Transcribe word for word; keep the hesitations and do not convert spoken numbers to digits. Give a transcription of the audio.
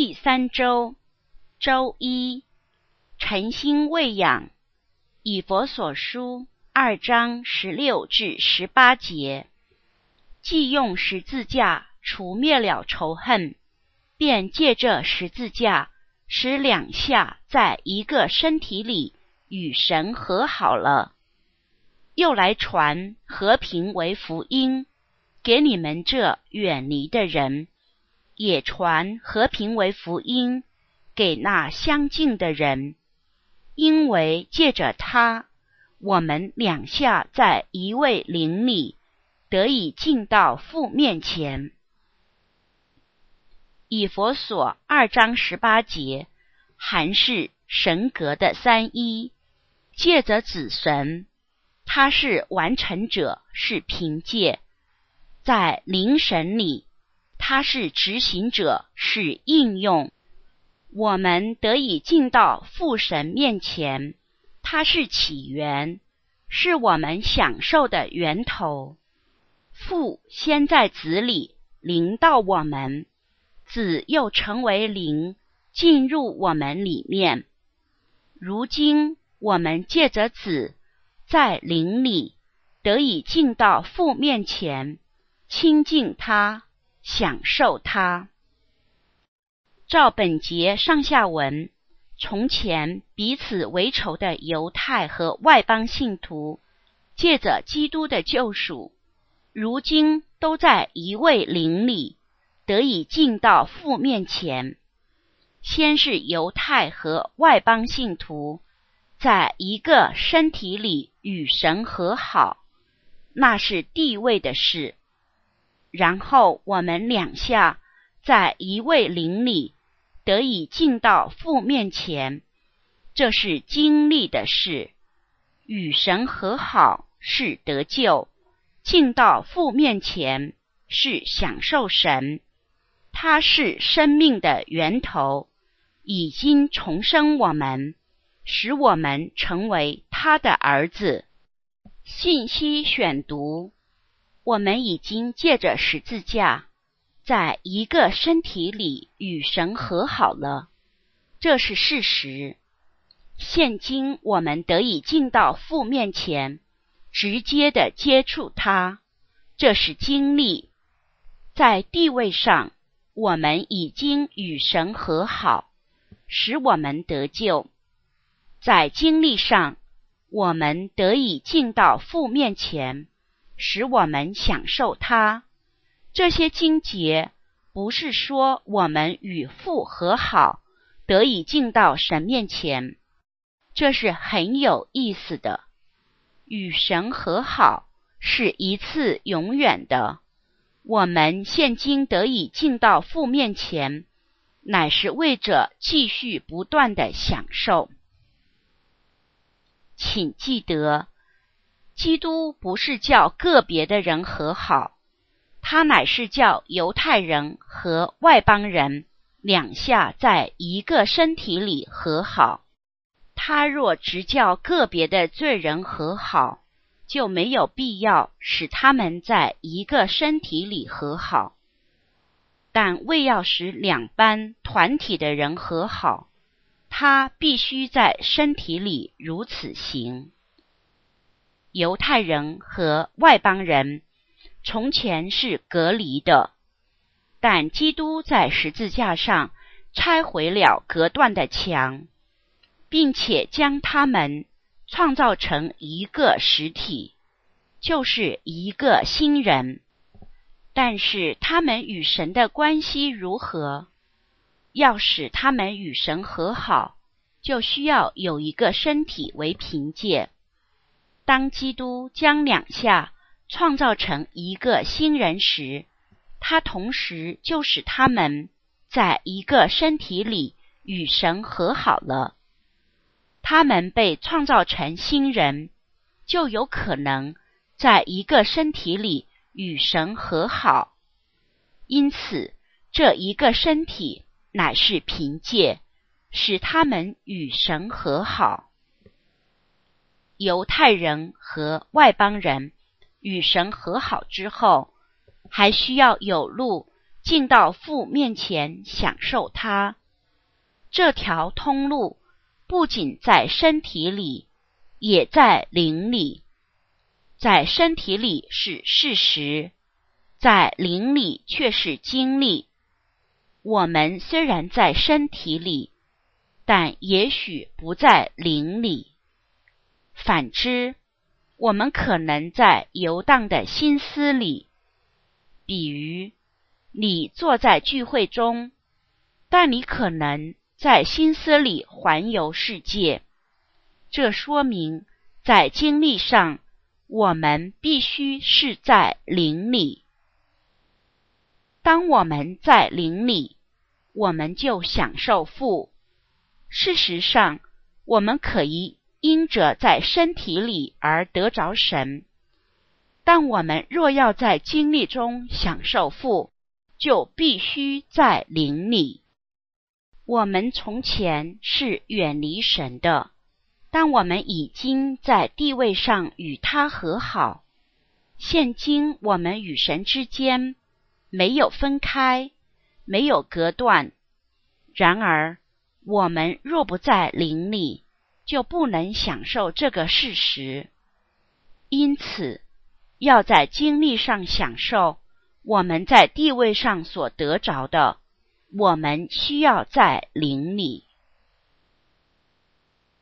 第三周，周一，诚心喂养。以弗所书二章十六至十八节，既用十字架除灭了仇恨，便借着十字架使两下在一个身体里与神和好了。又来传和平为福音，给你们这远离的人，也传和平为福音，给那相近的人。因为借着他，我们两下在一位灵里，得以进到父面前。以弗所二章十八节，含是神格的三一，借着子神，他是完成者，是凭借；在灵神里，他是执行者，是应用。我们得以进到父神面前，他是起源，是我们享受的源头。父先在子里临到我们，子又成为灵，进入我们里面。如今我们借着子在灵里得以进到父面前，亲近他，享受他。照本节上下文，从前彼此为仇的犹太和外邦信徒，借着基督的救赎，如今都在一位灵里，得以进到父面前。先是犹太和外邦信徒，在一个身体里与神和好，那是地位的事。然后我们两下在一位灵里，得以进到父面前，这是经历的事。与神和好是得救，进到父面前是享受神。他是生命的源头，已经重生我们，使我们成为他的儿子。信息选读：我们已经借着十字架，在一个身体里与神和好了，这是事实。现今我们得以进到父面前，直接的接触他，这是经历。在地位上，我们已经与神和好，使我们得救。在经历上，我们得以进到父面前，使我们享受他。这些经节不是说我们与父和好，得以进到神面前，这是很有意思的。与神和好是一次永远的，我们现今得以进到父面前，乃是为着继续不断的享受。请记得，基督不是叫个别的人和好，他乃是叫犹太人和外邦人两下在一个身体里和好。他若只叫个别的罪人和好，就没有必要使他们在一个身体里和好。但为要使两班团体的人和好，他必须在身体里如此行。犹太人和外邦人从前是隔离的，但基督在十字架上拆毁了隔断的墙，并且将他们创造成一个实体，就是一个新人。但是他们与神的关系如何？要使他们与神和好，就需要有一个身体为凭借。当基督将两下创造成一个新人时，他同时就使他们在一个身体里与神和好了。他们被创造成新人，就有可能在一个身体里与神和好。因此，这一个身体乃是凭借，使他们与神和好。犹太人和外邦人与神和好之后，还需要有路进到父面前享受它。这条通路不仅在身体里，也在灵里。在身体里是事实，在灵里却是经历。我们虽然在身体里，但也许不在灵里。反之，我们可能在游荡的心思里，比如你坐在聚会中，但你可能在心思里环游世界。这说明在经历上，我们必须是在灵里。当我们在灵里，我们就享受父。事实上，我们可以因着在身体里而得着神，但我们若要在经历中享受父，就必须在灵里。我们从前是远离神的，但我们已经在地位上与他和好。现今我们与神之间没有分开，没有隔断。然而，我们若不在灵里，就不能享受这个事实。因此，要在经历上享受我们在地位上所得着的，我们需要在灵里。